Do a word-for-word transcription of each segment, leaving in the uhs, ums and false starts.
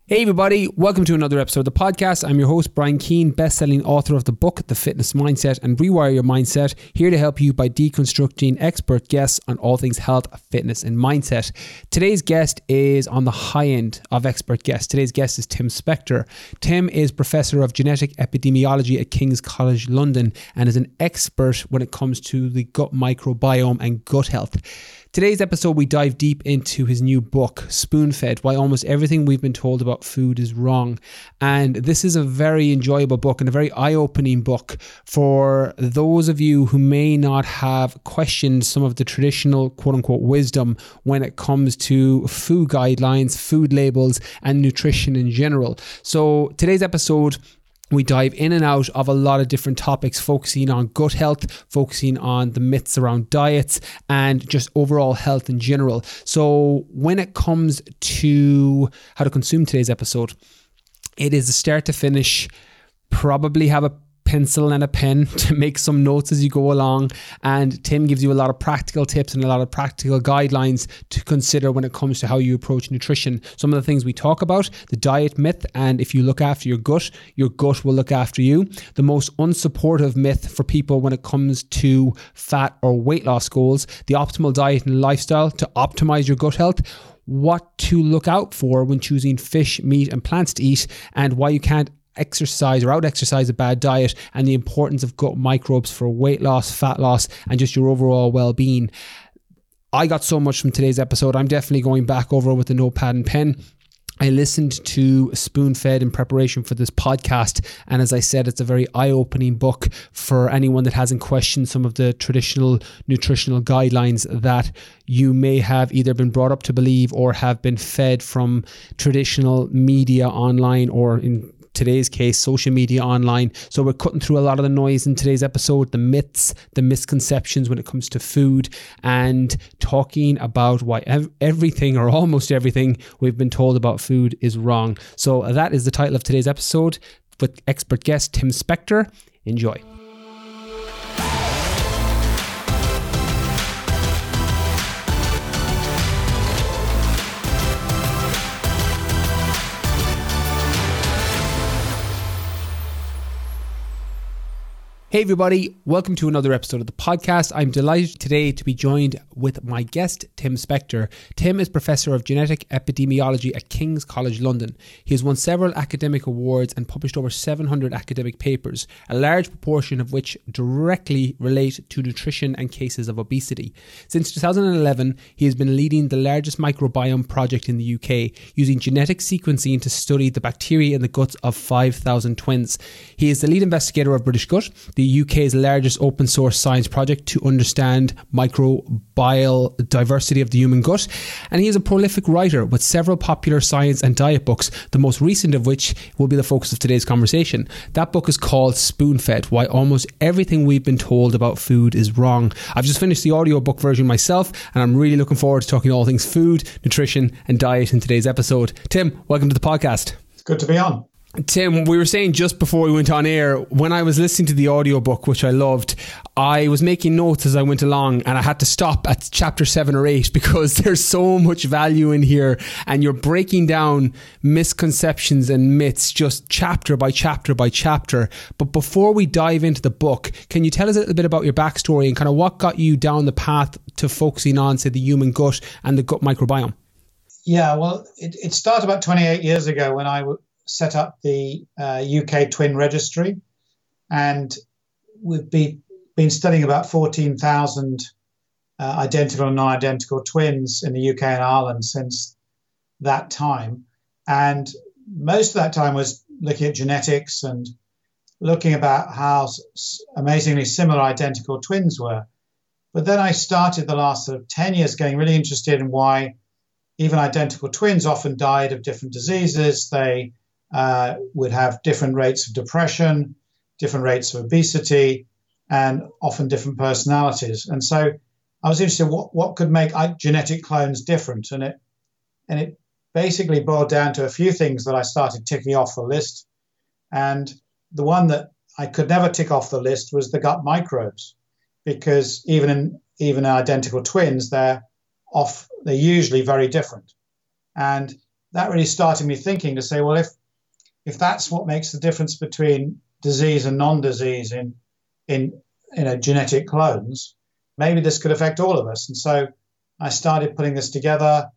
Hey everybody, welcome to another episode of the podcast. I'm your host, Brian Keane, best-selling author of the book, The Fitness Mindset and Rewire Your Mindset, here to help you by deconstructing expert guests on all things health, fitness and mindset. Today's guest is on the high end of expert guests. Today's guest is Tim Spector. Tim is Professor of Genetic Epidemiology at King's College London and is an expert when it comes to the gut microbiome and gut health. Today's episode, we dive deep into his new book, Spoon-Fed, Why Almost Everything We've Been Told About Food is Wrong. And this is a very enjoyable book and a very eye-opening book for those of you who may not have questioned some of the traditional quote-unquote wisdom when it comes to food guidelines, food labels, and nutrition in general. So today's episode, we dive in and out of a lot of different topics, focusing on gut health, focusing on the myths around diets, and just overall health in general. So when it comes to how to consume today's episode, it is a start to finish. Probably have a pencil and a pen to make some notes as you go along, and Tim gives you a lot of practical tips and a lot of practical guidelines to consider when it comes to how you approach nutrition. Some of the things we talk about, the diet myth, and if you look after your gut, your gut will look after you. The most unsupportive myth for people when it comes to fat or weight loss goals, the optimal diet and lifestyle to optimize your gut health, what to look out for when choosing fish, meat and plants to eat, and why you can't exercise or out exercise a bad diet, and the importance of gut microbes for weight loss, fat loss, and just your overall well-being. I got so much from today's episode. I'm definitely going back over with a notepad and pen. I listened to Spoon-Fed in preparation for this podcast, and as I said, it's a very eye-opening book for anyone that hasn't questioned some of the traditional nutritional guidelines that you may have either been brought up to believe or have been fed from traditional media online, or in today's case, social media online. So we're cutting through a lot of the noise in today's episode, the myths, the misconceptions when it comes to food, and talking about why ev- everything or almost everything we've been told about food is wrong. So that is the title of today's episode with expert guest Tim Spector. Enjoy. Hey everybody, welcome to another episode of the podcast. I'm delighted today to be joined with my guest, Tim Spector. Tim is Professor of Genetic Epidemiology at King's College London. He has won several academic awards and published over seven hundred academic papers, a large proportion of which directly relate to nutrition and cases of obesity. Since two thousand eleven, he has been leading the largest microbiome project in the U K, using genetic sequencing to study the bacteria in the guts of five thousand twins. He is the lead investigator of British Gut, the U K's largest open source science project to understand microbial diversity of the human gut. And he is a prolific writer with several popular science and diet books, the most recent of which will be the focus of today's conversation. That book is called Spoon-Fed, Why Almost Everything We've Been Told About Food is Wrong. I've just finished the audiobook version myself, and I'm really looking forward to talking all things food, nutrition and diet in today's episode. Tim, welcome to the podcast. It's good to be on. Tim, we were saying just before we went on air, when I was listening to the audiobook, which I loved, I was making notes as I went along, and I had to stop at chapter seven or eight because there's so much value in here, and you're breaking down misconceptions and myths just chapter by chapter by chapter. But before we dive into the book, can you tell us a little bit about your backstory and kind of what got you down the path to focusing on, say, the human gut and the gut microbiome? Yeah, well, it, it started about twenty-eight years ago when I w- set up the uh, U K Twin Registry, and we've be, been studying about fourteen thousand uh, identical and non-identical twins in the U K and Ireland since that time. And most of that time was looking at genetics and looking about how s- amazingly similar identical twins were. But then I started the last sort of ten years getting really interested in why even identical twins often died of different diseases. They uh, would have different rates of depression, different rates of obesity, and often different personalities. And so I was interested in what, what could make genetic clones different. And it, and it basically boiled down to a few things that I started ticking off the list. And the one that I could never tick off the list was the gut microbes, because even in even in identical twins, they're off, they're usually very different. And that really started me thinking to say, well, if if that's what makes the difference between disease and non-disease in in you know genetic clones, maybe this could affect all of us. And so I started putting this together,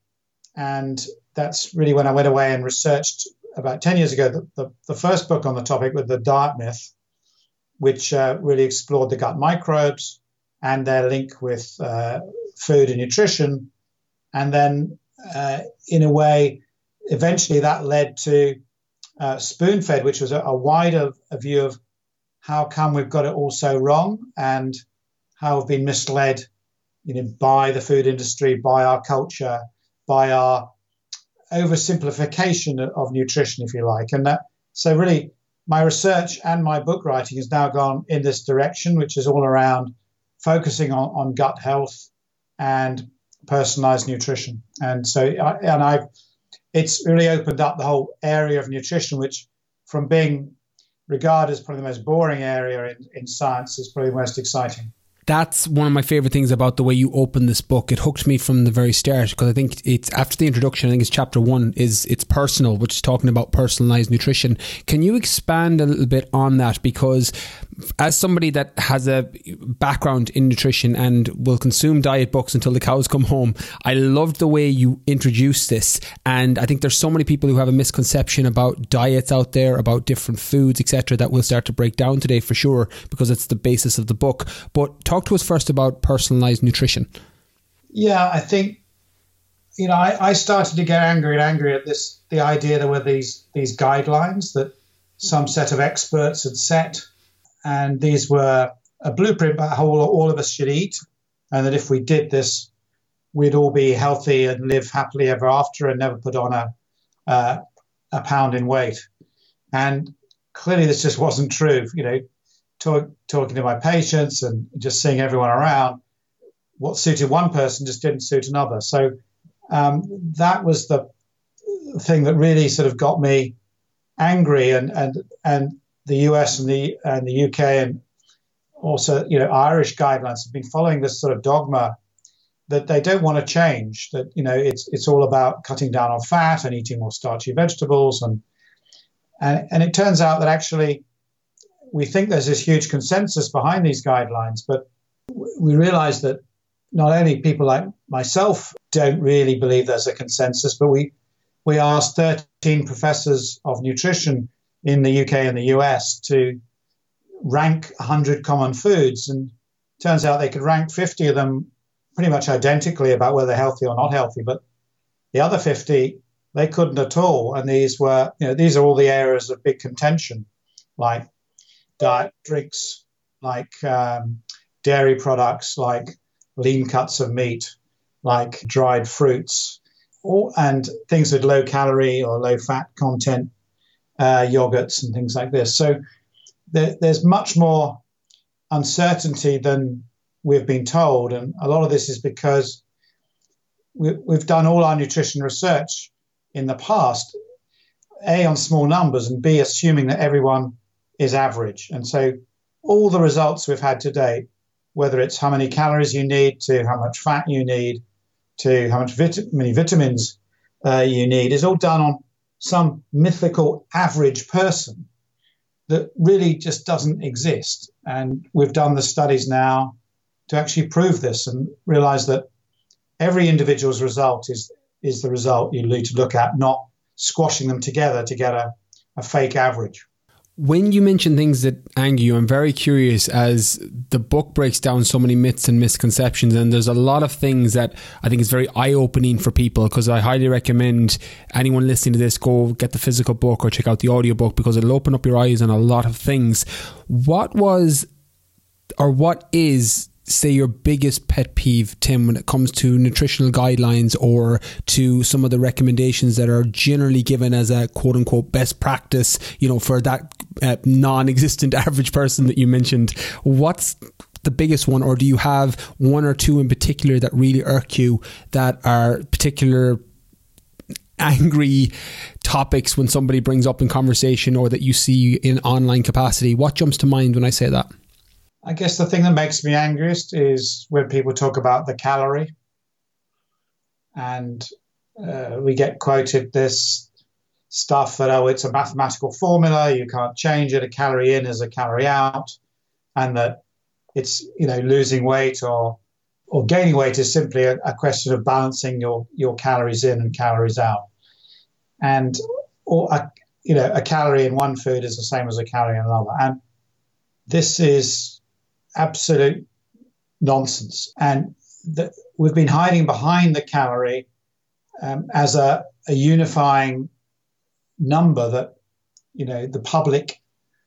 and that's really when I went away and researched about ten years ago the, the, the first book on the topic with the diet myth, which uh, really explored the gut microbes and their link with uh, food and nutrition. And then uh, in a way, eventually that led to uh, Spoon-Fed, which was a, a wider a view of how come we've got it all so wrong and how we've been misled, you know, by the food industry, by our culture, by our oversimplification of nutrition, if you like. And that, so really my research and my book writing has now gone in this direction, which is all around focusing on, on gut health and personalized nutrition. And so, I, and I've, it's really opened up the whole area of nutrition, which from being regarded as probably the most boring area in, in science is probably the most exciting. That's one of my favorite things about the way you open this book. It hooked me from the very start, because I think it's after the introduction, I think it's chapter one is it's personal, which is talking about personalized nutrition. Can you expand a little bit on that? Because as somebody that has a background in nutrition and will consume diet books until the cows come home, I loved the way you introduced this. And I think there's so many people who have a misconception about diets out there, about different foods, et cetera, that we'll start to break down today for sure, because it's the basis of the book. But talk to us first about personalized nutrition. Yeah, I think, you know, I, I started to get angry and angry at this, the idea there were these these guidelines that some set of experts had set, and these were a blueprint about how all, all of us should eat, and that if we did this, we'd all be healthy and live happily ever after and never put on a uh, a pound in weight. And clearly this just wasn't true. You know, Talk, talking to my patients and just seeing everyone around, what suited one person just didn't suit another. So um, that was the thing that really sort of got me angry. And and and the U S and the and the U K and also, you know, Irish guidelines have been following this sort of dogma that they don't want to change. That, you know, it's it's all about cutting down on fat and eating more starchy vegetables, and and and it turns out that actually we think there's this huge consensus behind these guidelines, but we realize that not only people like myself don't really believe there's a consensus, but we we asked thirteen professors of nutrition in the U K and the U S to rank one hundred common foods, and it turns out they could rank fifty of them pretty much identically about whether healthy or not healthy, but the other fifty, they couldn't at all. And these were, you know, these are all the areas of big contention, like diet drinks, like um, dairy products, like lean cuts of meat, like dried fruits, or, and things with low calorie or low fat content, uh, yogurts and things like this. So there, there's much more uncertainty than we've been told. And a lot of this is because we, we've done all our nutrition research in the past, A, on small numbers, and B, assuming that everyone is average. And so all the results we've had to date, whether it's how many calories you need to how much fat you need to how much vit- many vitamins uh, you need, is all done on some mythical average person that really just doesn't exist. And we've done the studies now to actually prove this and realize that every individual's result is, is the result you need to look at, not squashing them together to get a, a fake average. When you mention things that anger you, I'm very curious, as the book breaks down so many myths and misconceptions, and there's a lot of things that I think is very eye-opening for people, because I highly recommend anyone listening to this go get the physical book or check out the audiobook, because it'll open up your eyes on a lot of things. What was, or what is, say, your biggest pet peeve, Tim, when it comes to nutritional guidelines or to some of the recommendations that are generally given as a quote unquote best practice, you know, for that uh, non-existent average person that you mentioned? What's the biggest one, or do you have one or two in particular that really irk you, that are particular angry topics when somebody brings up in conversation or that you see in online capacity? What jumps to mind when I say that? I guess the thing that makes me angriest is when people talk about the calorie. And uh, we get quoted this stuff that, oh, it's a mathematical formula, you can't change it, a calorie in is a calorie out, and that it's, you know, losing weight or or gaining weight is simply a, a question of balancing your, your calories in and calories out. And, or a, you know, a calorie in one food is the same as a calorie in another. And this is absolute nonsense. And the, we've been hiding behind the calorie um, as a, a unifying number that, you know, the public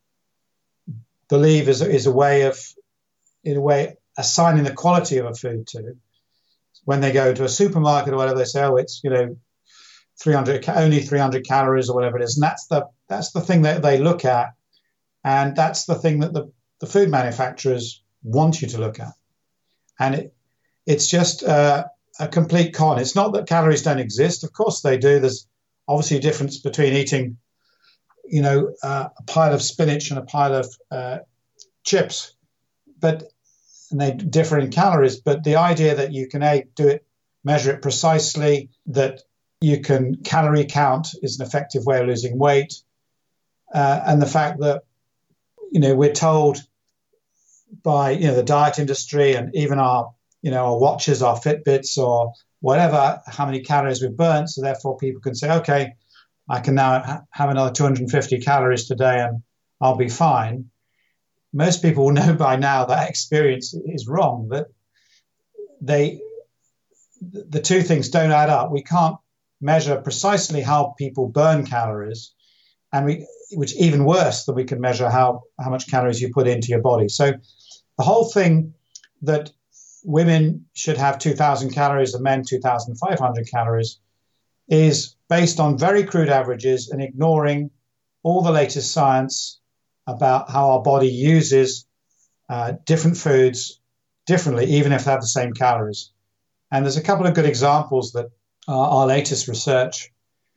believe is, is a way of, in a way, assigning the quality of a food to. When they go to a supermarket or whatever, they say, oh, it's, you know, three hundred, only three hundred calories or whatever it is. And that's the, that's the thing that they look at. And that's the thing that the, the food manufacturers want you to look at. And it, it's just uh, a complete con. It's not that calories don't exist. Of course they do. There's obviously a difference between eating, you know, uh, a pile of spinach and a pile of uh, chips. But and they differ in calories, but the idea that you can a, do it, measure it precisely, that you can calorie count is an effective way of losing weight, uh, and the fact that, you know, we're told by, you know, the diet industry and even our, you know, our watches, our Fitbits or whatever, how many calories we've burnt, so therefore people can say, okay, I can now ha- have another two hundred fifty calories today and I'll be fine. Most people will know by now that experience is wrong, that they, the two things don't add up. We can't measure precisely how people burn calories, and we, which even worse than we can measure how, how much calories you put into your body. So the whole thing that women should have two thousand calories and men two thousand five hundred calories is based on very crude averages and ignoring all the latest science about how our body uses uh, different foods differently, even if they have the same calories. And there's a couple of good examples that are our latest research.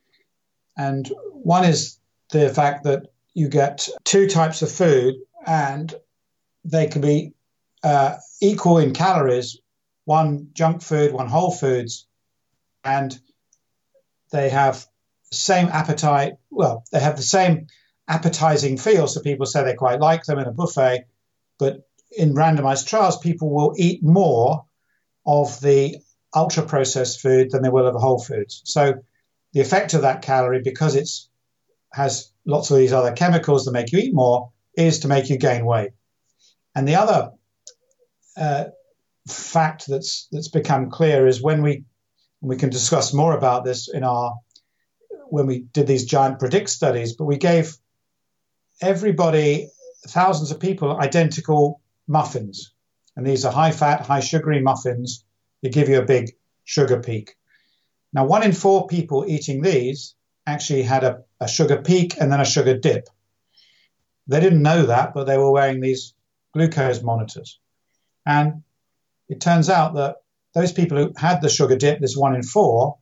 And one is the fact that you get two types of food and they can be uh, equal in calories, one junk food, one whole foods, and they have the same appetite. Well, they have the same appetizing feel, so people say they quite like them in a buffet, but in randomized trials, people will eat more of the ultra-processed food than they will of the whole foods. So the effect of that calorie, because it's has lots of these other chemicals that make you eat more, is to make you gain weight. And the other uh, fact that's that's become clear is when we we can discuss more about this in our when we did these giant predict studies, but we gave everybody, thousands of people, identical muffins. And these are high-fat, high-sugary muffins. They give you a big sugar peak. Now, one in four people eating these actually had a, a sugar peak and then a sugar dip. They didn't know that, but they were wearing these glucose monitors. And it turns out that those people who had the sugar dip, this one in four,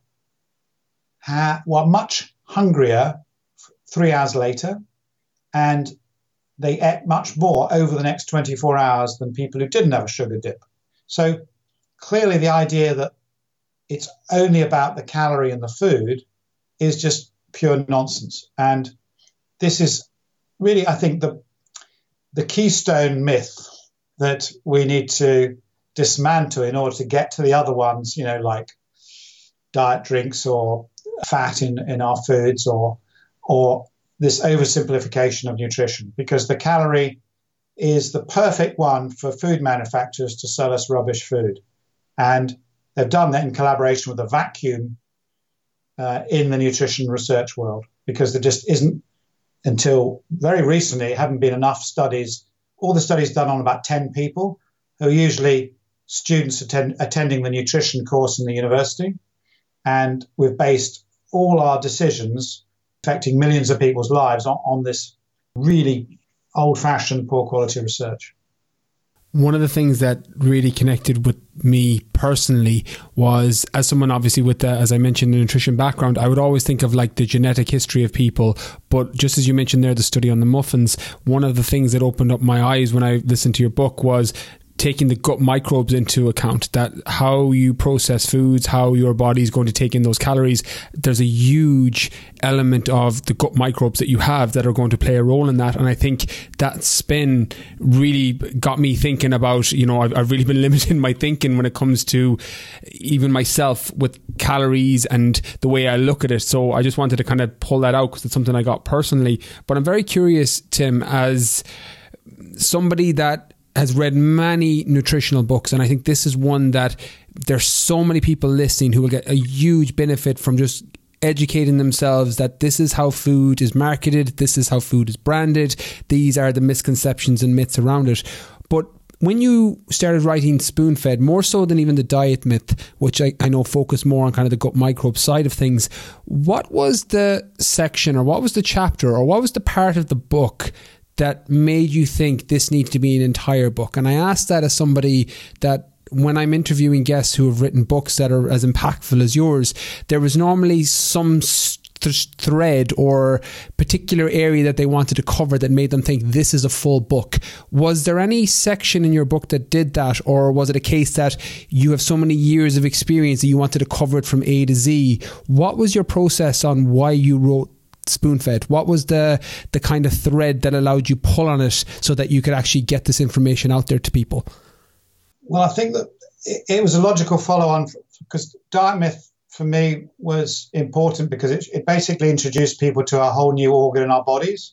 had, were much hungrier three hours later, and they ate much more over the next twenty-four hours than people who didn't have a sugar dip. So clearly the idea that it's only about the calorie in the food is just pure nonsense. And this is really, I think, the the keystone myth that we need to dismantle in order to get to the other ones, you know, like diet drinks or fat in, in our foods or or this oversimplification of nutrition, because the calorie is the perfect one for food manufacturers to sell us rubbish food. And they've done that in collaboration with a vacuum uh, in the nutrition research world, because there just isn't, until very recently, haven't been enough studies. All the studies done on about ten people, who are usually students attend, attending the nutrition course in the university. And we've based all our decisions affecting millions of people's lives on, on this really old-fashioned, poor-quality research. One of the things that really connected with me personally was, as someone obviously with the, as I mentioned, a nutrition background, I would always think of like the genetic history of people. But just as you mentioned there, the study on the muffins, one of the things that opened up my eyes when I listened to your book was taking the gut microbes into account, that how you process foods, how your body is going to take in those calories, there's a huge element of the gut microbes that you have that are going to play a role in that. And I think that spin really got me thinking about, you know, I've, I've really been limiting my thinking when it comes to even myself with calories and the way I look at it. So I just wanted to kind of pull that out because it's something I got personally. But I'm very curious, Tim, as somebody that has read many nutritional books, and I think this is one that there's so many people listening who will get a huge benefit from just educating themselves that this is how food is marketed, this is how food is branded, these are the misconceptions and myths around it. But when you started writing Spoon-Fed, more so than even the diet myth, which I, I know focused more on kind of the gut microbe side of things, what was the section or what was the chapter or what was the part of the book that made you think this needs to be an entire book? And I ask that as somebody that when I'm interviewing guests who have written books that are as impactful as yours, there was normally some th- thread or particular area that they wanted to cover that made them think this is a full book. Was there any section in your book that did that, or was it a case that you have so many years of experience that you wanted to cover it from A to Z? What was your process on why you wrote Spoon-Fed? What was the the kind of thread that allowed you pull on it so that you could actually get this information out there to people? Well, I think that it, it was a logical follow-on, because diet myth for me was important because it, it basically introduced people to a whole new organ in our bodies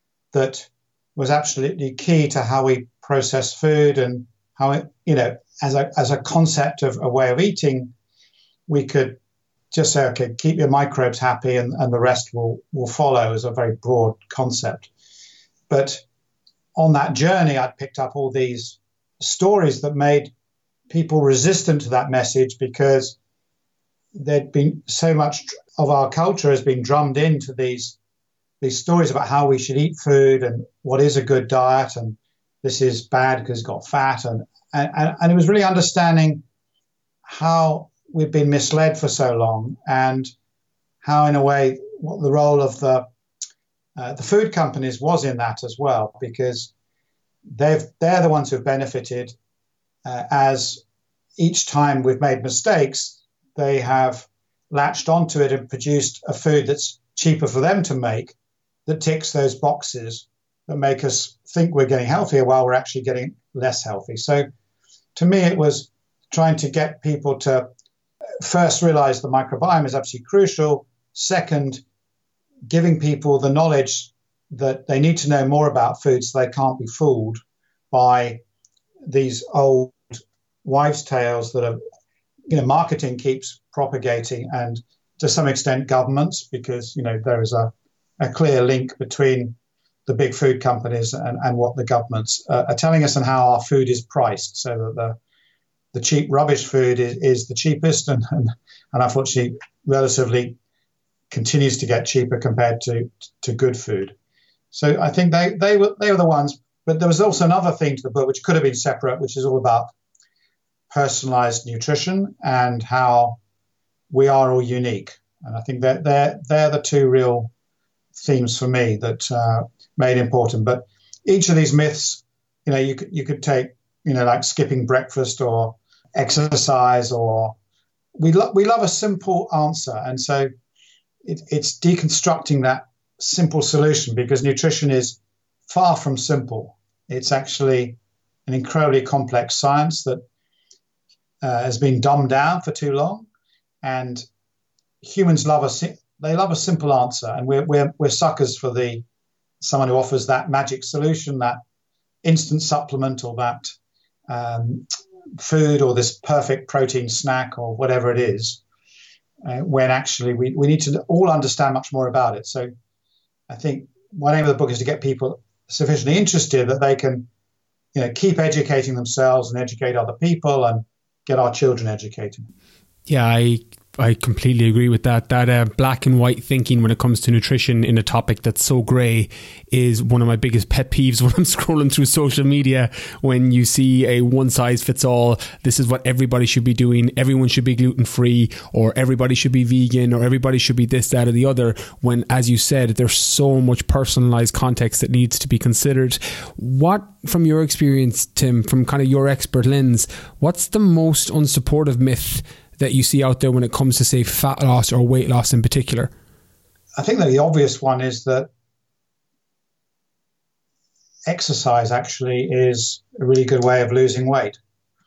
that was absolutely key to how we process food, and how it, you know, as a as a concept of a way of eating, we could just say, okay, keep your microbes happy and, and the rest will, will follow, as a very broad concept. But on that journey, I'd picked up all these stories that made people resistant to that message, because there'd been so much of our culture has been drummed into these, these stories about how we should eat food and what is a good diet, and this is bad because it's got fat. And, and, and it was really understanding how we've been misled for so long, and how, in a way, what the role of the uh, the food companies was in that as well, because they've they're the ones who've benefited. Uh, as each time we've made mistakes, they have latched onto it and produced a food that's cheaper for them to make, that ticks those boxes that make us think we're getting healthier while we're actually getting less healthy. So, to me, it was trying to get people to first realize the microbiome is absolutely crucial. Second, giving people the knowledge that they need to know more about food so they can't be fooled by these old wives' tales that are, you know, marketing keeps propagating, and to some extent governments, because, you know, there is a, a clear link between the big food companies and, and what the governments uh, are telling us and how our food is priced, so that the The cheap rubbish food is, is the cheapest, and, and and unfortunately relatively continues to get cheaper compared to to good food. So I think they they were they were the ones. But there was also another thing to the book which could have been separate, which is all about personalized nutrition and how we are all unique. And I think that they're they're the two real themes for me that uh, made important. But each of these myths, you know, you could you could take, you know, like skipping breakfast or exercise, or we love we love a simple answer, and so it, it's deconstructing that simple solution, because nutrition is far from simple. It's actually an incredibly complex science that uh, has been dumbed down for too long, and humans love a they love a simple answer, and we're we're we're suckers for the someone who offers that magic solution, that instant supplement, or that um, food, or this perfect protein snack, or whatever it is, uh, when actually we, we need to all understand much more about it. So I think one aim of the book is to get people sufficiently interested that they can, you know, keep educating themselves and educate other people and get our children educated. Yeah, I I completely agree with that. That uh, black and white thinking when it comes to nutrition in a topic that's so grey is one of my biggest pet peeves when I'm scrolling through social media. When you see a one size fits all, this is what everybody should be doing, everyone should be gluten free, or everybody should be vegan, or everybody should be this, that or the other, when, as you said, there's so much personalised context that needs to be considered. What, from your experience, Tim, from kind of your expert lens, what's the most unsupportive myth that you see out there when it comes to, say, fat loss or weight loss in particular? I think that the obvious one is that exercise actually is a really good way of losing weight.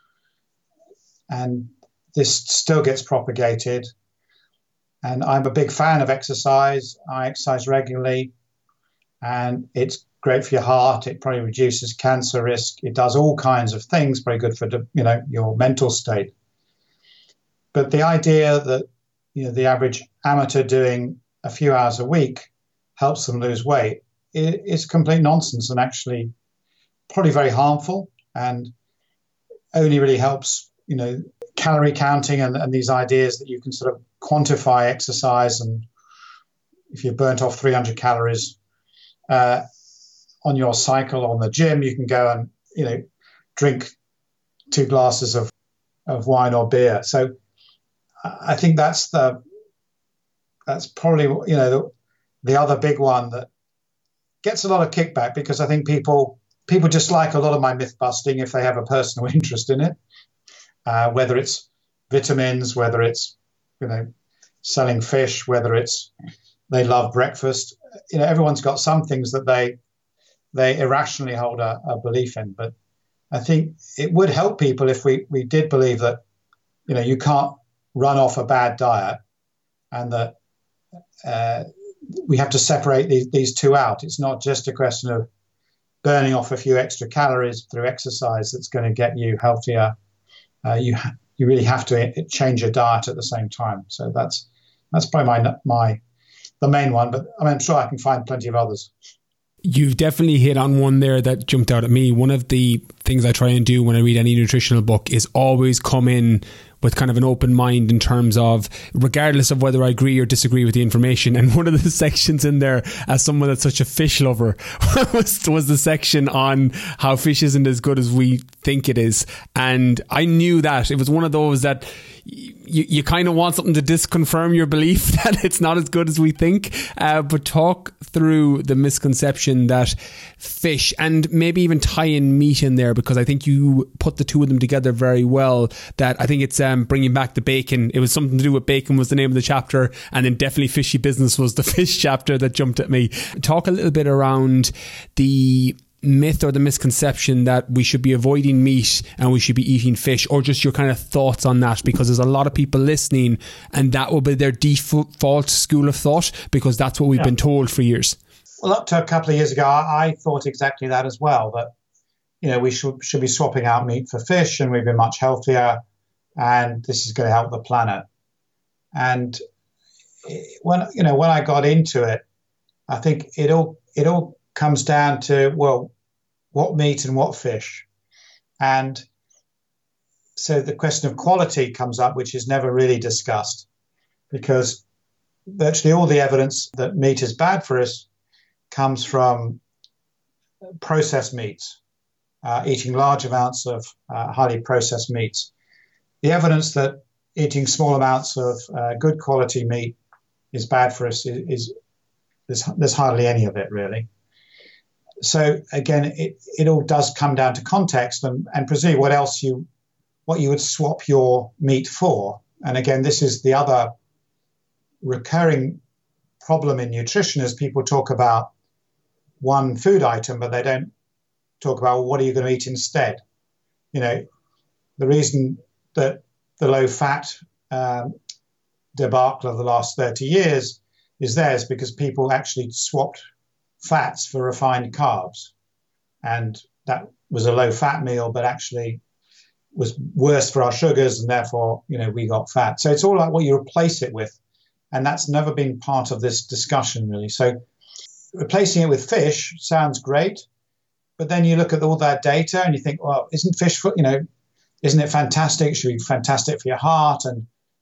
And this still gets propagated. And I'm a big fan of exercise. I exercise regularly, and it's great for your heart. It probably reduces cancer risk. It does all kinds of things, very good for, you know, your mental state. But the idea that, you know, the average amateur doing a few hours a week helps them lose weight is complete nonsense, and actually probably very harmful, and only really helps, you know, calorie counting and, and these ideas that you can sort of quantify exercise, and if you burnt off three hundred calories uh, on your cycle on the gym, you can go and, you know, drink two glasses of, of wine or beer. So I think that's the that's probably, you know, the, the other big one that gets a lot of kickback, because I think people people just like a lot of my myth busting if they have a personal interest in it, uh, whether it's vitamins, whether it's, you know, selling fish, whether it's they love breakfast. You know, everyone's got some things that they they irrationally hold a, a belief in. But I think it would help people if we we did believe that, you know, you can't run off a bad diet, and that uh, we have to separate these, these two out. It's not just a question of burning off a few extra calories through exercise that's going to get you healthier. Uh, you ha- you really have to change your diet at the same time. So that's that's probably my my the main one. But I mean, I'm sure I can find plenty of others. You've definitely hit on one there that jumped out at me. One of the things I try and do when I read any nutritional book is always come in with kind of an open mind in terms of, regardless of whether I agree or disagree with the information. And one of the sections in there, as someone that's such a fish lover, was, was the section on how fish isn't as good as we think it is. And I knew that. It was one of those that you, you kind of want something to disconfirm your belief that it's not as good as we think. Uh, but talk through the misconception that fish, and maybe even tie in meat in there, because I think you put the two of them together very well. That I think it's um, bringing back the bacon. It was something to do with bacon was the name of the chapter, and then definitely fishy business was the fish chapter that jumped at me. Talk a little bit around the myth or the misconception that we should be avoiding meat and we should be eating fish, or just your kind of thoughts on that, because there's a lot of people listening and that will be their default school of thought, because that's what we've yeah. been told for years. Well, up to a couple of years ago, I, I thought exactly that as well, that, you know, we should should be swapping out meat for fish, and we'd be much healthier, and this is going to help the planet. And when, you know, when I got into it, I think it all it all comes down to, well, what meat and what fish. And so the question of quality comes up, which is never really discussed, because virtually all the evidence that meat is bad for us comes from processed meats, uh, eating large amounts of uh, highly processed meats. The evidence that eating small amounts of uh, good quality meat is bad for us is, is there's, there's hardly any of it, really. So again, it, it all does come down to context, and, and presumably what else you, what you would swap your meat for. And again, this is the other recurring problem in nutrition, is people talk about one food item, but they don't talk about, well, what are you going to eat instead? You know, the reason that the low fat um, debacle of the last thirty years is there is because people actually swapped fats for refined carbs, and that was a low fat meal, but actually was worse for our sugars, and therefore, you know, we got fat. So it's all like what you replace it with, and that's never been part of this discussion, really. So replacing it with fish sounds great, but then you look at all that data and you think, well, isn't fish, you know, isn't it fantastic? It should be fantastic for your heart, and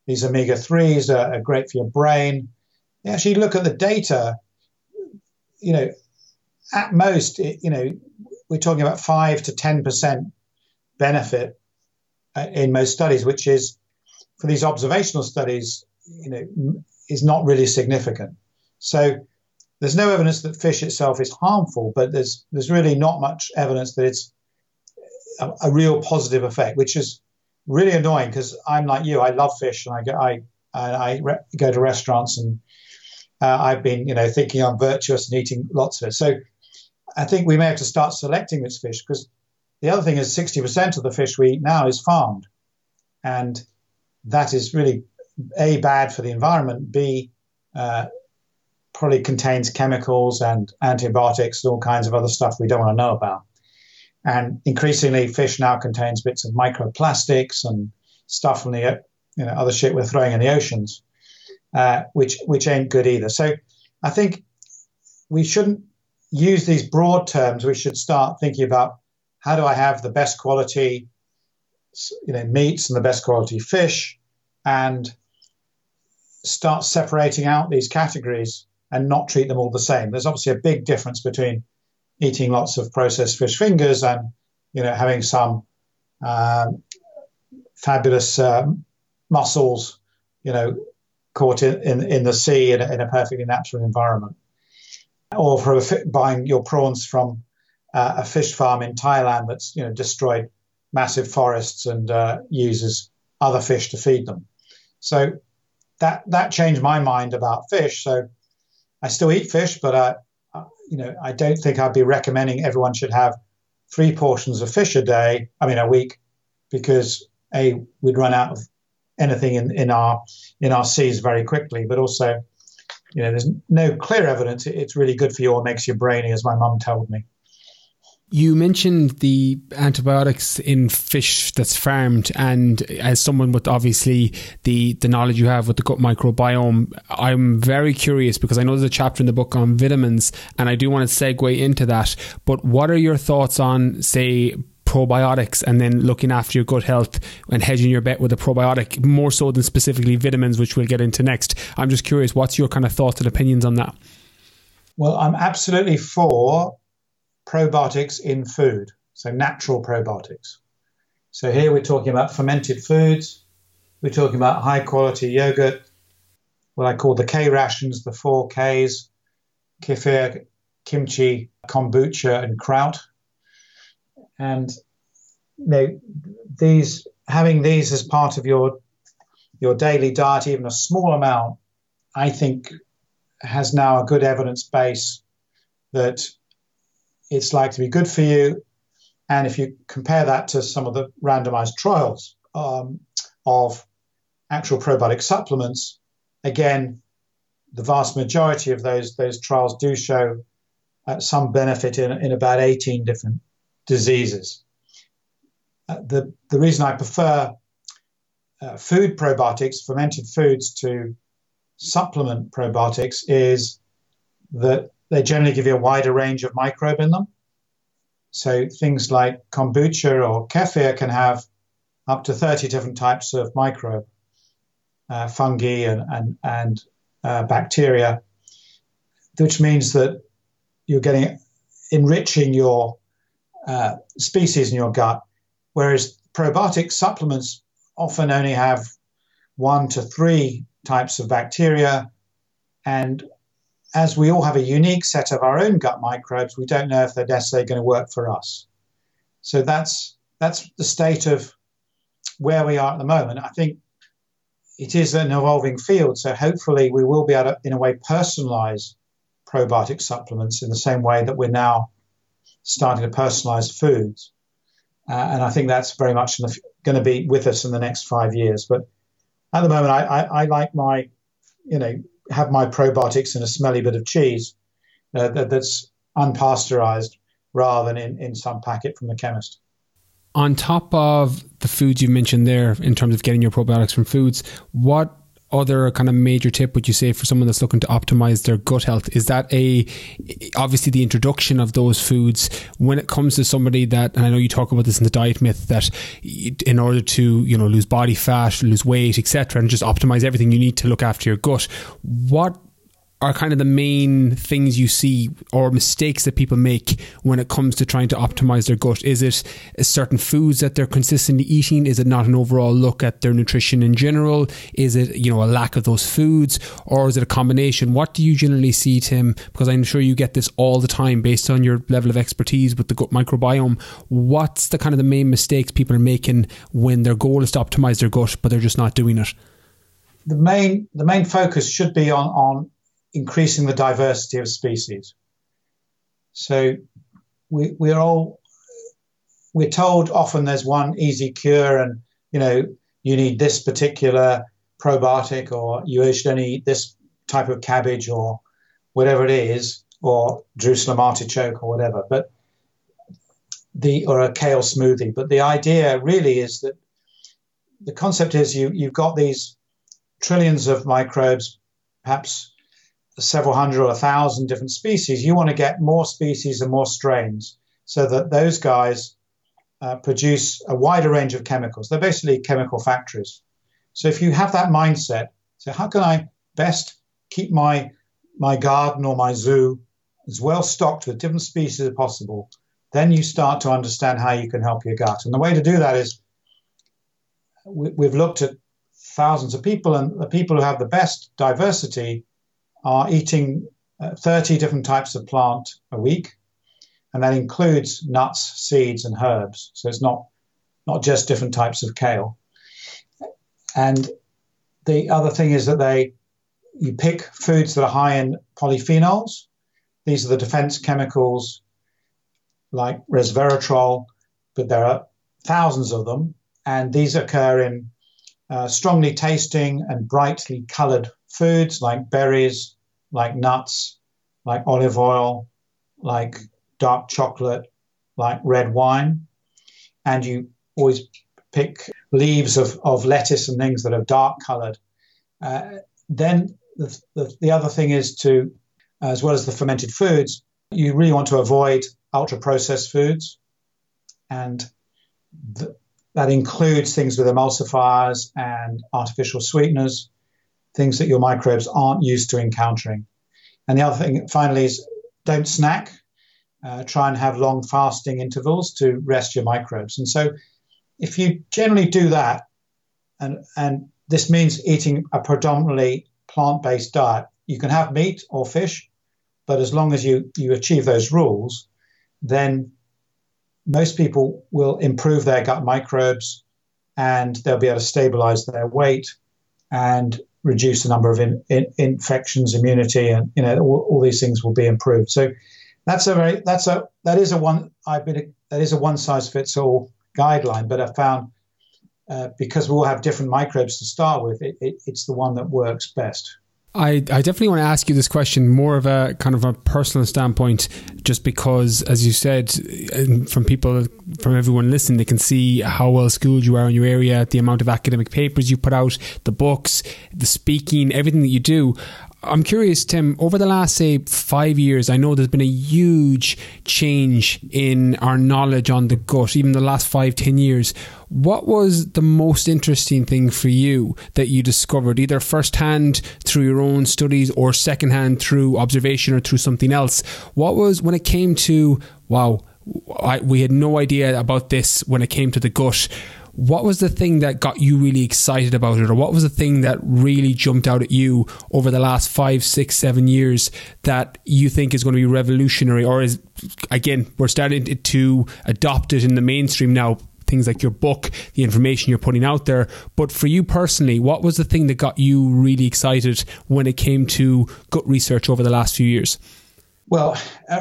these omega threes are, are great for your brain. You actually look at the data, you know, at most, it, you know, we're talking about five to ten percent benefit uh, in most studies, which is, for these observational studies, you know, is not really significant. So there's no evidence that fish itself is harmful, but there's there's really not much evidence that it's a, a real positive effect, which is really annoying because I'm like you. I love fish, and I go I I, I re- go to restaurants, and uh, I've been you know thinking I'm virtuous and eating lots of it. So I think we may have to start selecting this fish, because the other thing is sixty percent of the fish we eat now is farmed, and that is really A, bad for the environment, B, uh, probably contains chemicals and antibiotics and all kinds of other stuff we don't want to know about. And increasingly, fish now contains bits of microplastics and stuff from the you know other shit we're throwing in the oceans, uh, which which ain't good either. So I think we shouldn't use these broad terms. We should start thinking about, how do I have the best quality you know meats and the best quality fish, and start separating out these categories and not treat them all the same. There's obviously a big difference between eating lots of processed fish fingers and, you know, having some um, fabulous uh, mussels, you know, caught in, in, in the sea in a, in a perfectly natural environment. Or for a, buying your prawns from uh, a fish farm in Thailand that's, you know, destroyed massive forests and uh, uses other fish to feed them. So that that changed my mind about fish. So I still eat fish, but uh, you know, I don't think I'd be recommending everyone should have three portions of fish a day. I mean, a week, because A, we'd run out of anything in, in our in our seas very quickly. But also, you know, there's no clear evidence it's really good for you or makes you brainy, as my mum told me. You mentioned the antibiotics in fish that's farmed, and as someone with obviously the, the knowledge you have with the gut microbiome, I'm very curious, because I know there's a chapter in the book on vitamins, and I do want to segue into that. But what are your thoughts on, say, probiotics, and then looking after your gut health and hedging your bet with a probiotic, more so than specifically vitamins, which we'll get into next? I'm just curious, what's your kind of thoughts and opinions on that? Well, I'm absolutely for probiotics in food, so natural probiotics. So here we're talking about fermented foods, we're talking about high quality yogurt, what I call the K rations, the four Ks, kefir, kimchi, kombucha, and kraut. And you know, these having these as part of your your daily diet, even a small amount, I think has now a good evidence base that it's likely to be good for you. And if you compare that to some of the randomized trials um, of actual probiotic supplements, again, the vast majority of those those trials do show uh, some benefit in, in about eighteen different diseases. Uh, the, the reason I prefer uh, food probiotics, fermented foods, to supplement probiotics is that they generally give you a wider range of microbe in them. So things like kombucha or kefir can have up to thirty different types of microbe, uh, fungi and, and, and uh, bacteria, which means that you're getting enriching your uh, species in your gut, whereas probiotic supplements often only have one to three types of bacteria, and as we all have a unique set of our own gut microbes, we don't know if they're necessarily going to work for us. So that's that's the state of where we are at the moment. I think it is an evolving field, so hopefully we will be able to, in a way, personalize probiotic supplements in the same way that we're now starting to personalize foods. Uh, and I think that's very much the, going to be with us in the next five years. But at the moment, I, I, I like my, you know, have my probiotics in a smelly bit of cheese uh, that, that's unpasteurized rather than in, in some packet from the chemist. On top of the foods you mentioned there, in terms of getting your probiotics from foods, what other kind of major tip would you say for someone that's looking to optimize their gut health? Is that a, obviously the introduction of those foods when it comes to somebody that, and I know you talk about this in the Diet Myth, that in order to, you know, lose body fat, lose weight, et cetera, and just optimize everything, you need to look after your gut. What are kind of the main things you see or mistakes that people make when it comes to trying to optimize their gut? Is it certain foods that they're consistently eating? Is it not an overall look at their nutrition in general? Is it, you know, a lack of those foods, or is it a combination? What do you generally see, Tim? Because I'm sure you get this all the time based on your level of expertise with the gut microbiome. What's the kind of the main mistakes people are making when their goal is to optimize their gut, but they're just not doing it? The main, the main focus should be on, on increasing the diversity of species. So we, we're all, we're told often there's one easy cure and, you know, you need this particular probiotic, or you should only eat this type of cabbage or whatever it is, or Jerusalem artichoke or whatever, but the, or a kale smoothie. But the idea really is that the concept is you, you've got these trillions of microbes, perhaps several hundred or a thousand different species. You want to get more species and more strains so that those guys uh, produce a wider range of chemicals. They're basically chemical factories. So if you have that mindset, so how can I best keep my my garden or my zoo as well stocked with different species as possible, then you start to understand how you can help your gut. And the way to do that is we, we've looked at thousands of people, and the people who have the best diversity are eating uh, thirty different types of plant a week, and that includes nuts, seeds, and herbs. So it's not not just different types of kale. And the other thing is that they you pick foods that are high in polyphenols. These are the defense chemicals like resveratrol, but there are thousands of them, and these occur in uh, strongly tasting and brightly colored foods like berries, like nuts, like olive oil, like dark chocolate, like red wine. And you always pick leaves of, of lettuce and things that are dark colored. Uh, then the, the, the other thing is to, as well as the fermented foods, you really want to avoid ultra-processed foods. And th- that includes things with emulsifiers and artificial sweeteners, things that your microbes aren't used to encountering. And the other thing, finally, is don't snack. Uh, try and have long fasting intervals to rest your microbes. And so if you generally do that, and, and this means eating a predominantly plant-based diet, you can have meat or fish, but as long as you, you achieve those rules, then most people will improve their gut microbes, and they'll be able to stabilize their weight and reduce the number of in, in, infections, immunity, and you know all, all these things will be improved. So that's a very that's a that is a one I've been that is a one size fits all guideline. But I found uh, because we all have different microbes to start with, it, it, it's the one that works best. I, I definitely want to ask you this question more of a kind of a personal standpoint, just because, as you said, from people, from everyone listening, they can see how well schooled you are in your area, the amount of academic papers you put out, the books, the speaking, everything that you do. I'm curious, Tim, over the last, say, five years, I know there's been a huge change in our knowledge on the gut, even the last five, ten years. What was the most interesting thing for you that you discovered, either firsthand through your own studies or secondhand through observation or through something else? What was, when it came to, wow, I, we had no idea about this when it came to the gut. What was the thing that got you really excited about it? Or what was the thing that really jumped out at you over the last five, six, seven years that you think is going to be revolutionary? Or is, again, we're starting to adopt it in the mainstream now, things like your book, the information you're putting out there. But for you personally, what was the thing that got you really excited when it came to gut research over the last few years? Well,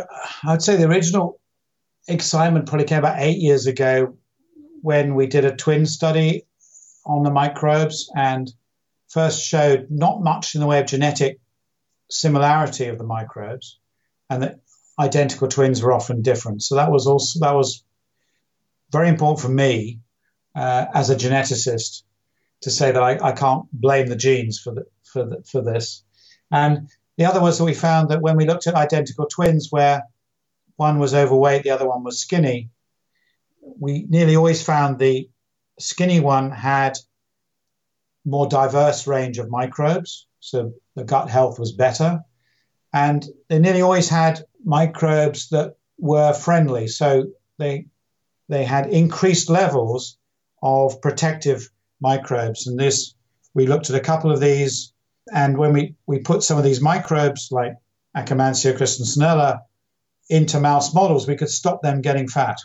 I'd say the original excitement probably came about eight years ago when we did a twin study on the microbes and first showed not much in the way of genetic similarity of the microbes, and that identical twins were often different. So that was also that was very important for me uh, as a geneticist, to say that I, I can't blame the genes for the, for the, for this. And the other was that we found that when we looked at identical twins where one was overweight, the other one was skinny, we nearly always found the skinny one had more diverse range of microbes, so the gut health was better. And they nearly always had microbes that were friendly, so they they had increased levels of protective microbes. And this, we looked at a couple of these, and when we, we put some of these microbes like Akkermansia crispinella into mouse models, we could stop them getting fat.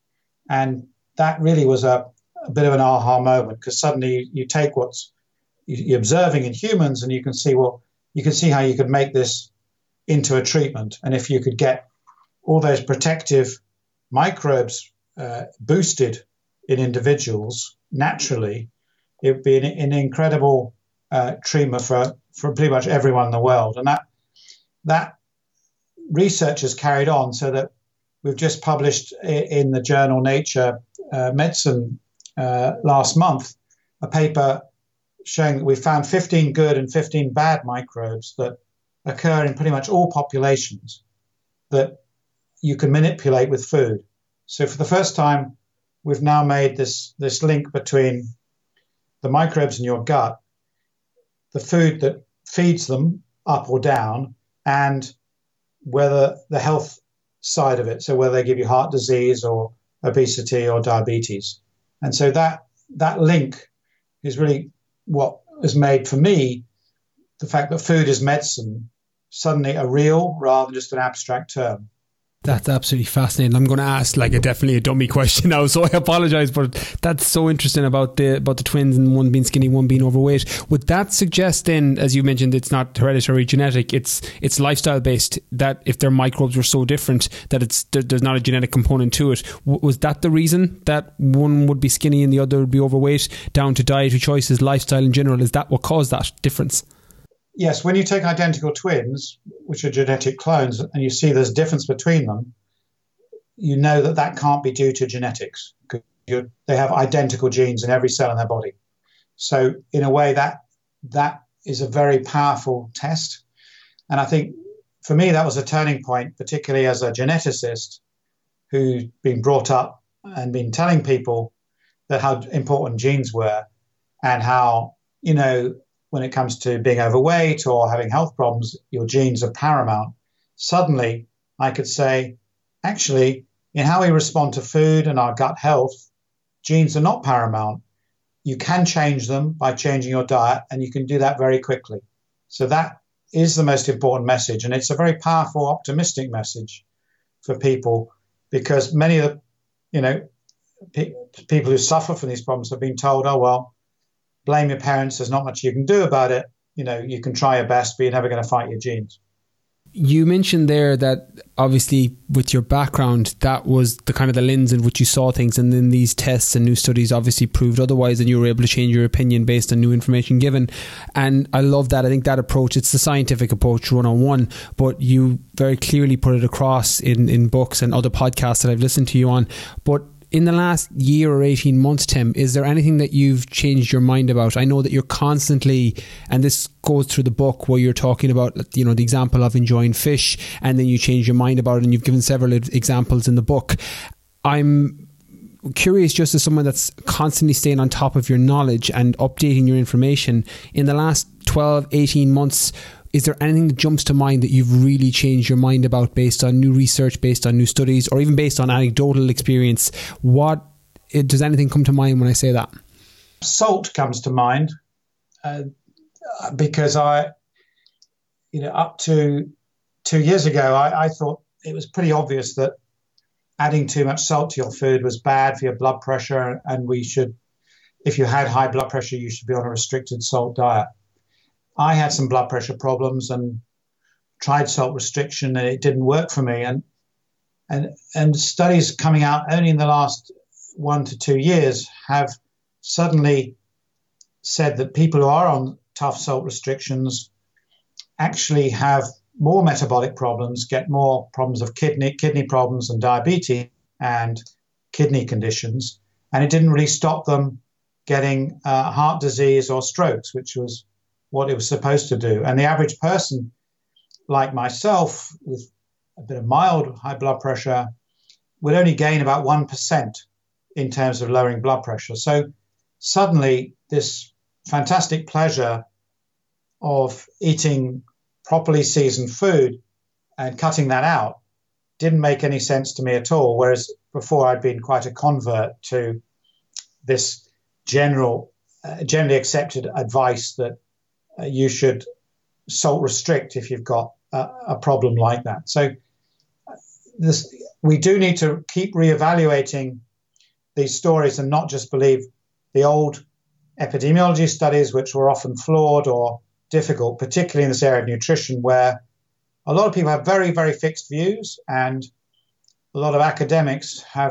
And that really was a, a bit of an aha moment, because suddenly you, you take what's you're observing in humans and you can see, well, you can see how you could make this into a treatment. And if you could get all those protective microbes uh, boosted in individuals naturally, it would be an, an incredible uh, treatment for, for pretty much everyone in the world. And that that research has carried on, so that we've just published in the journal Nature uh, Medicine uh, last month a paper showing that we found fifteen good and fifteen bad microbes that occur in pretty much all populations that you can manipulate with food. So for the first time, we've now made this, this link between the microbes in your gut, the food that feeds them up or down, and whether the health side of it, so whether they give you heart disease or obesity or diabetes. And so that that link is really what has made, for me, the fact that food is medicine suddenly a real rather than just an abstract term. That's absolutely fascinating. I'm going to ask like a definitely a dummy question now, so I apologize, but that's so interesting about the about the twins and one being skinny, one being overweight. Would that suggest then, as you mentioned, it's not hereditary genetic, it's it's lifestyle based, that if their microbes were so different that it's there, there's not a genetic component to it? W- was that the reason that one would be skinny and the other would be overweight, down to dietary choices, lifestyle in general? Is that what caused that difference? Yes, when you take identical twins, which are genetic clones, and you see there's a difference between them, you know that that can't be due to genetics, because they have identical genes in every cell in their body. So in a way, that that is a very powerful test. And I think for me, that was a turning point, particularly as a geneticist who's been brought up and been telling people that how important genes were, and how, you know, when it comes to being overweight or having health problems, your genes are paramount. Suddenly, I could say, actually, in how we respond to food and our gut health, genes are not paramount. You can change them by changing your diet, and you can do that very quickly. So that is the most important message, and it's a very powerful, optimistic message for people, because many of the, you know, pe- people who suffer from these problems have been told, oh, well, blame your parents, there's not much you can do about it. You know, you can try your best, but you're never going to fight your genes. You mentioned there that obviously with your background, that was the kind of the lens in which you saw things, and then these tests and new studies obviously proved otherwise, and you were able to change your opinion based on new information given. And I love that. I think that approach, it's the scientific approach one on one, but you very clearly put it across in, in books and other podcasts that I've listened to you on. But in the last year or eighteen months, Tim, is there anything that you've changed your mind about? I know that you're constantly, and this goes through the book where you're talking about, you know, the example of enjoying fish, and then you change your mind about it, and you've given several examples in the book. I'm curious, just as someone that's constantly staying on top of your knowledge and updating your information, in the last twelve, eighteen months, is there anything that jumps to mind that you've really changed your mind about based on new research, based on new studies, or even based on anecdotal experience? What does anything come to mind when I say that? Salt comes to mind uh, because I, you know, up to two years ago, I, I thought it was pretty obvious that adding too much salt to your food was bad for your blood pressure, and we should, if you had high blood pressure, you should be on a restricted salt diet. I had some blood pressure problems and tried salt restriction, and it didn't work for me. And and and studies coming out only in the last one to two years have suddenly said that people who are on tough salt restrictions actually have more metabolic problems, get more problems of kidney kidney problems and diabetes and kidney conditions. And it didn't really stop them getting uh, heart disease or strokes, which was what it was supposed to do. And the average person, like myself, with a bit of mild high blood pressure, would only gain about one percent in terms of lowering blood pressure. So suddenly this fantastic pleasure of eating properly seasoned food and cutting that out didn't make any sense to me at all. Whereas before I'd been quite a convert to this general, uh, generally accepted advice that uh, you should salt restrict if you've got a, a problem like that. So this, we do need to keep reevaluating these stories and not just believe the old epidemiology studies, which were often flawed or difficult, particularly in this area of nutrition, where a lot of people have very, very fixed views, and a lot of academics have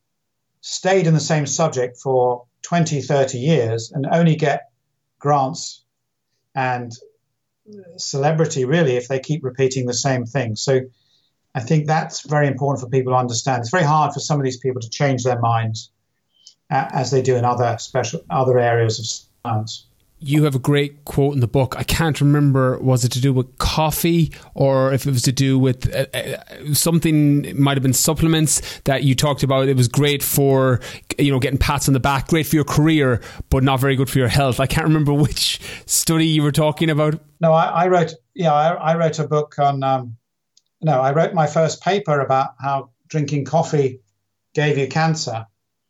stayed in the same subject for twenty, thirty years and only get grants and celebrity, really, if they keep repeating the same thing. So I think that's very important for people to understand. It's very hard for some of these people to change their minds uh, as they do in other special other areas of science. You have a great quote in the book. I can't remember, was it to do with coffee or if it was to do with uh, uh, something, it might have been supplements that you talked about. It was great for, you know, getting pats on the back, great for your career, but not very good for your health. I can't remember which study you were talking about. No, I, I wrote, yeah, I, I wrote a book on, um, no, I wrote my first paper about how drinking coffee gave you cancer.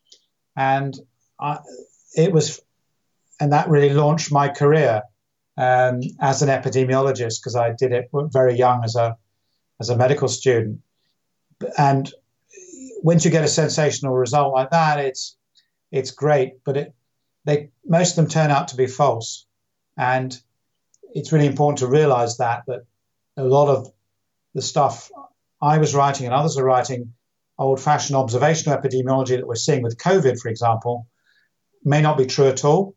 And I, it was... And that really launched my career um, as an epidemiologist, because I did it very young as a as a medical student. And once you get a sensational result like that, it's it's great. But it they most of them turn out to be false, and it's really important to realize that that a lot of the stuff I was writing and others are writing, old-fashioned observational epidemiology that we're seeing with COVID, for example, may not be true at all.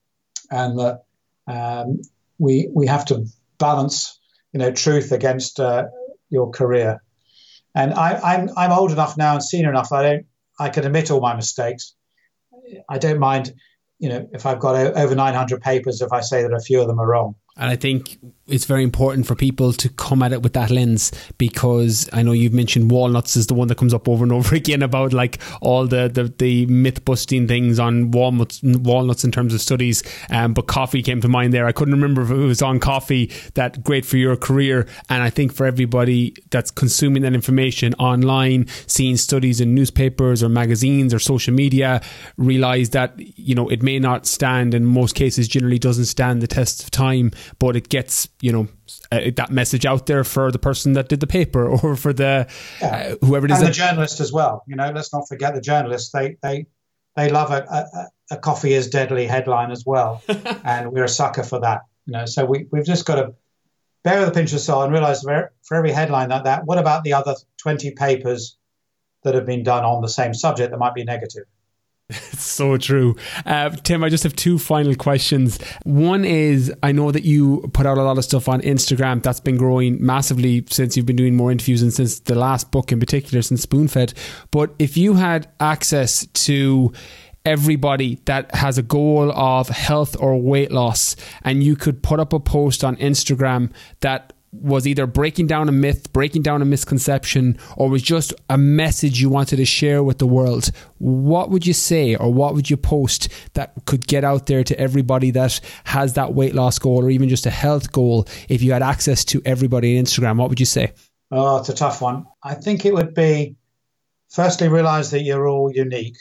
And that um, we we have to balance, you know, truth against uh, your career. And I, I'm I'm old enough now and senior enough. I don't I can admit all my mistakes. I don't mind, you know, if I've got o- over nine hundred papers, if I say that a few of them are wrong. And I think it's very important for people to come at it with that lens, because I know you've mentioned walnuts is the one that comes up over and over again about like all the, the, the myth busting things on walnuts, walnuts in terms of studies. Um, but coffee came to mind there. I couldn't remember if it was on coffee, that great for your career. And I think for everybody that's consuming that information online, seeing studies in newspapers or magazines or social media, realize that, you know, it may not stand, in most cases generally doesn't stand the test of time, but it gets, you know, uh, that message out there for the person that did the paper or for the yeah. uh, whoever it is. And that- the journalist as well. You know, let's not forget the journalists. They they they love a, a, a coffee is deadly headline as well, and we're a sucker for that. You know, so we we've just got to bear with a pinch of salt and realize for every headline like that, what about the other twenty papers that have been done on the same subject that might be negative? It's so true. Uh, Tim, I just have two final questions. One is, I know that you put out a lot of stuff on Instagram that's been growing massively since you've been doing more interviews and since the last book in particular, since Spoonfed. But if you had access to everybody that has a goal of health or weight loss, and you could put up a post on Instagram that was either breaking down a myth, breaking down a misconception, or was just a message you wanted to share with the world, what would you say, or what would you post that could get out there to everybody that has that weight loss goal or even just a health goal? If you had access to everybody on Instagram, what would you say? Oh, it's a tough one. I think it would be, firstly, realize that you're all unique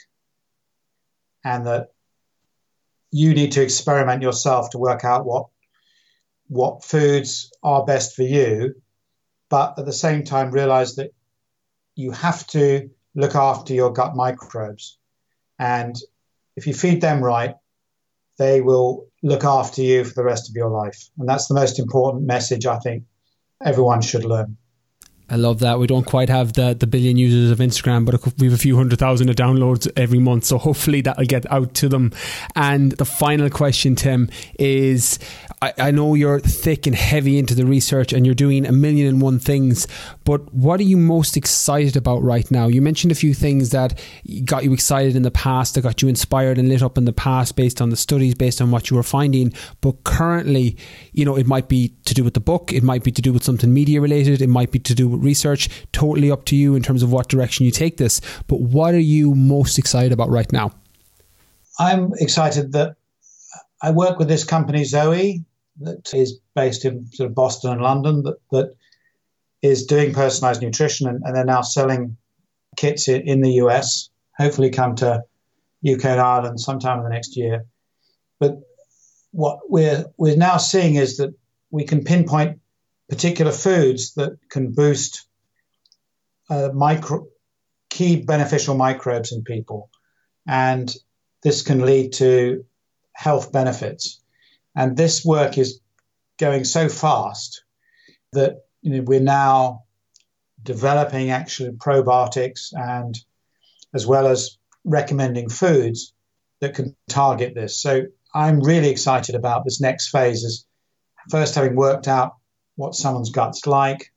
and that you need to experiment yourself to work out what what foods are best for you, but at the same time realize that you have to look after your gut microbes. And if you feed them right, they will look after you for the rest of your life. And that's the most important message I think everyone should learn. I love that. We don't quite have the, the billion users of Instagram, but we have a few hundred thousand of downloads every month. So hopefully that'll get out to them. And the final question, Tim, is I, I know you're thick and heavy into the research and you're doing a million and one things, but what are you most excited about right now? You mentioned a few things that got you excited in the past, that got you inspired and lit up in the past based on the studies, based on what you were finding. But currently, you know, it might be to do with the book, it might be to do with something media related, it might be to do with research, totally up to you in terms of what direction you take this. But what are you most excited about right now? I'm excited that I work with this company, Zoe, that is based in sort of Boston and London, that, that is doing personalized nutrition, and, and they're now selling kits in, in the U S, hopefully come to U K and Ireland sometime in the next year. But what we're we're now seeing is that we can pinpoint particular foods that can boost uh, micro key beneficial microbes in people, and this can lead to health benefits. And this work is going so fast that, you know, we're now developing actually probiotics, and as well as recommending foods that can target this. So I'm really excited about this next phase, is first having worked out what someone's gut's like,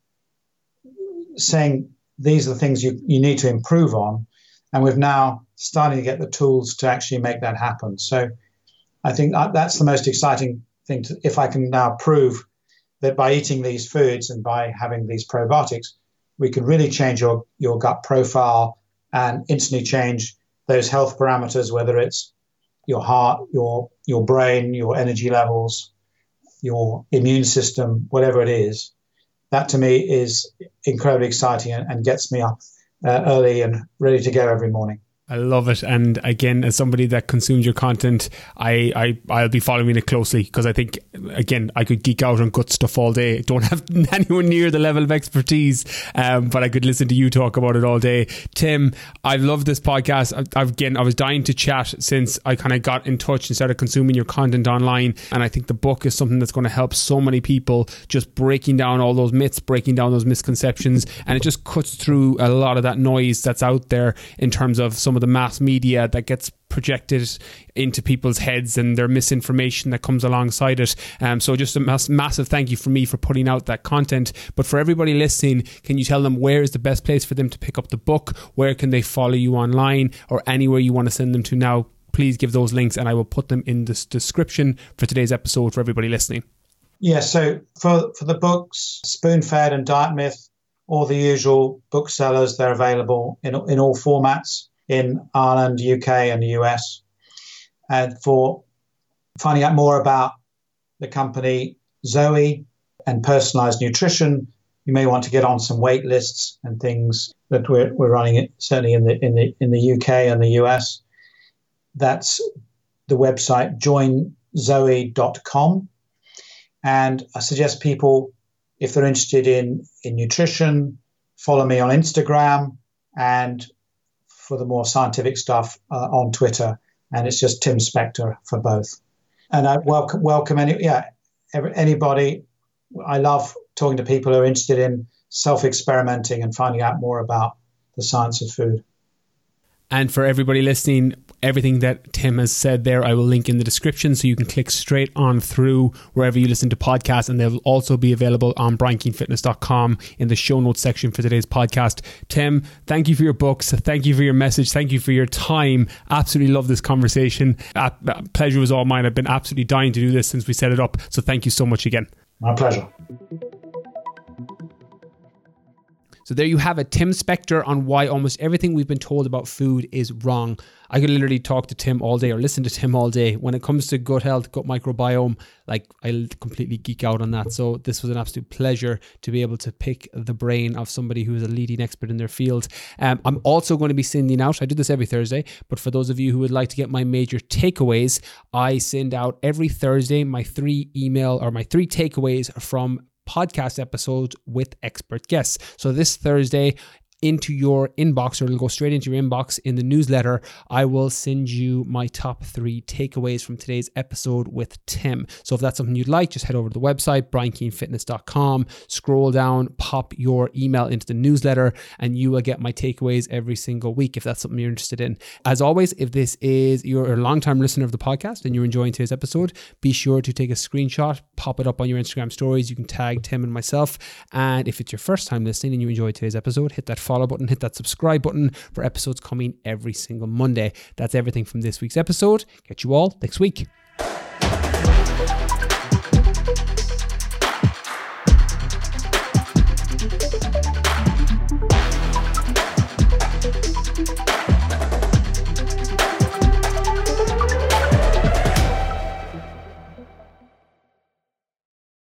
saying these are the things you, you need to improve on. And we've now starting to get the tools to actually make that happen. So I think that's the most exciting thing, to, if I can now prove that by eating these foods and by having these probiotics, we can really change your, your gut profile and instantly change those health parameters, whether it's your heart, your your brain, your energy levels, your immune system, whatever it is. That to me is incredibly exciting and, and gets me up uh, early and ready to go every morning. I love it. And again, as somebody that consumes your content, I, I, I'll be following it closely, because I think, again, I could geek out on gut stuff all day. Don't have anyone near the level of expertise, um, but I could listen to you talk about it all day. Tim, I love this podcast. I, I've, again, I was dying to chat since I kind of got in touch and started consuming your content online. And I think the book is something that's going to help so many people, just breaking down all those myths, breaking down those misconceptions. And it just cuts through a lot of that noise that's out there in terms of some of the mass media that gets projected into people's heads and their misinformation that comes alongside it. Um, so just a mass, massive thank you for me for putting out that content. But for everybody listening, can you tell them where is the best place for them to pick up the book? Where can they follow you online, or anywhere you want to send them to now? Please give those links, and I will put them in the description for today's episode for everybody listening. Yeah, so for, for the books, Spoon-Fed and Diet Myth, all the usual booksellers, they're available in, in all formats in Ireland, U K and the U S. And for finding out more about the company Zoe and personalized nutrition, you may want to get on some wait lists and things that we're, we're running it certainly in the in the in the U K and the U S. That's the website join zoe dot com. And I suggest people, if they're interested in, in nutrition, follow me on Instagram, and for the more scientific stuff uh, on Twitter, and it's just Tim Spector for both. And I welcome welcome any yeah every, anybody. I love talking to people who are interested in self-experimenting and finding out more about the science of food. And for everybody listening, everything that Tim has said there, I will link in the description, so you can click straight on through wherever you listen to podcasts, and they'll also be available on brian keane fitness dot com in the show notes section for today's podcast. Tim, thank you for your books. Thank you for your message. Thank you for your time. Absolutely love this conversation. Uh, pleasure was all mine. I've been absolutely dying to do this since we set it up. So thank you so much again. My pleasure. So there you have it, Tim Spector on why almost everything we've been told about food is wrong. I could literally talk to Tim all day or listen to Tim all day. When it comes to gut health, gut microbiome, like I completely geek out on that. So this was an absolute pleasure to be able to pick the brain of somebody who is a leading expert in their field. Um, I'm also going to be sending out, I do this every Thursday, but for those of you who would like to get my major takeaways, I send out every Thursday my three email or my three takeaways from podcast episodes with expert guests. So this Thursday, into your inbox, or it'll go straight into your inbox in the newsletter, I will send you my top three takeaways from today's episode with Tim. So if that's something you'd like, just head over to the website, brian keane fitness dot com, scroll down, pop your email into the newsletter, and you will get my takeaways every single week if that's something you're interested in. As always, if this is you're a long-time listener of the podcast and you're enjoying today's episode, be sure to take a screenshot, pop it up on your Instagram stories. You can tag Tim and myself. And if it's your first time listening and you enjoyed today's episode, hit that follow button, hit that subscribe button for episodes coming every single Monday. That's everything from this week's episode. Catch you all next week.